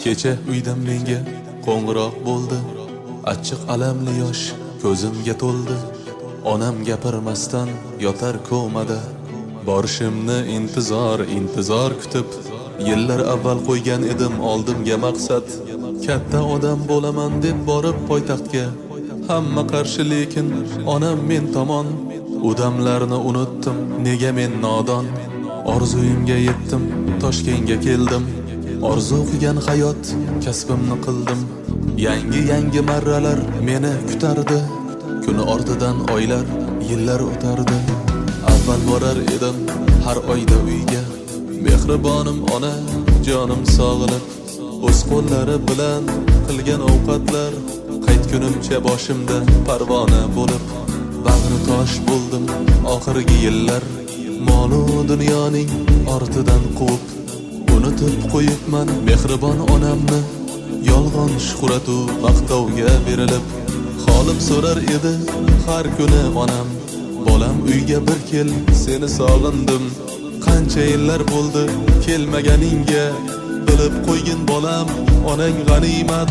Kecha uydan menga qo'ng'iroq bo'ldi. Achchiq alamli yosh ko'zimga to'ldi. Onam gapirmasdan yotar komada. Borishimni intizor kutib, yillar avval qo'ygan edim oldimga maqsad. Katta odam bo'laman deb borib poytaxtga. Hamma qarshi, lekin onam men tomon. Odamlarni unutdim, nega men nodon. Orzuyimga yetdim, Toshkentga keldim. Orzu qilgan hayot kasbimni qildim. Yangi marralar meni kutardi. Kuni ortidan oylar, yillar o'tardi. Avval borar edim har oyda uyga. Mehribonim ona, jonim sog'inib, o'z qo'llari bilan qilgan ovqatlar qaytgunimcha boshimda parvona bo'lib. Bag'ri tosh bo'ldim oxirgi yillar. Molu dunyoning ortidan quvib, unutib qo'yibman mehribon onamni. Yolg'on shuhratu maqtovga berilib, holim so'rar edi har kuni onam. Bolam uyga bir kel, seni sog'indim. Qancha yillar bo'ldi kelmaganingga. Bilib qo'ygin bolam, onang g'animat.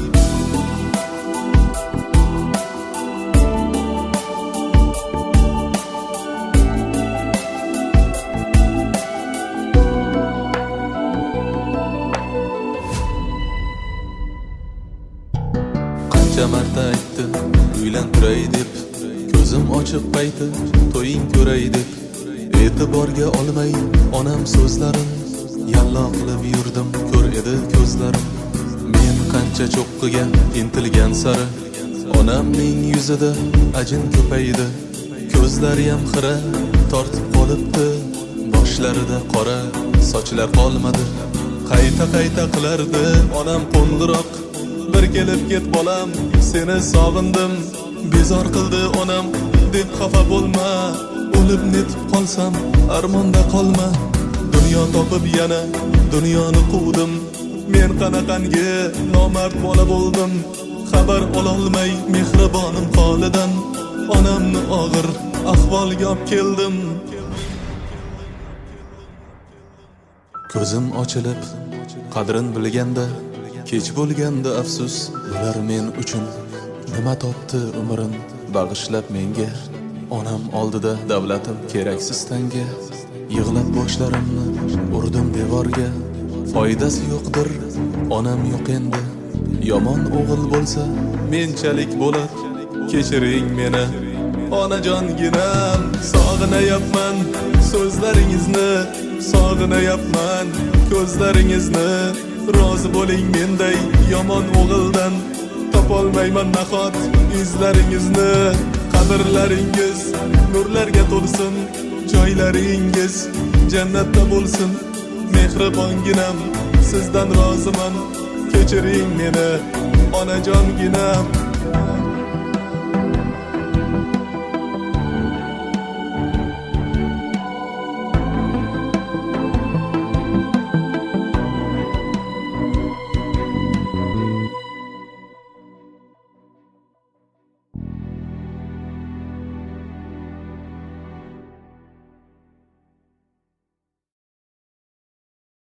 Qancha marta aytdi uylantiray deb, ko'zim ochiq payti to'ying ko'ray deb. E'tiborga olmay onam so'zlarim, yallo qilib yurdim ko'r edi ko'zlarim. Men qancha cho'qqiga intilgan sari, onamning yuzida ajin ko'paydi. Ko'zlari ham xira tortib qolibdi, boshlarida qora sochlar qolmadi. Qayta qilardi onam qo'ng'iroq, bir kelib ket bolam, seni sog'indim. Bezor qildi onam deb xafa bo'lma, o'lib netib qolsam armonda qolma. Dunyo topib yana dunyoni quvdim, men qanaqangi nomard bola bo'ldim. Xabar ololmay mehribonim holidan, onamni og'ir ahvolga olib keldim. Ko'zim ochilib qadrin bilganda, kech bo'lganda afsus ular men uchun. Nima topdi umrin bag'ishlab menga. Onam oldida davlatim keraksiz tanga. Yig'lab boshlarimni urdim devorga. Foydasi yo'qdir, onam yo'q endi. Yomon o'g'il bo'lsa menchalik bo'lar. Kechiring meni onajonginam. Sog'inayapman so'zlaringizni, sog'inayapman ko'zlaringizni. Rozi bo'ling menday yomon o'g'ildan. Topolmayman nahot izlaringizni. Qabrlaringiz nurlarga to'lsin, joylaringiz jannatda bo'lsin. Mehribonginam, sizdan roziman. Kechiring meni onajonginam.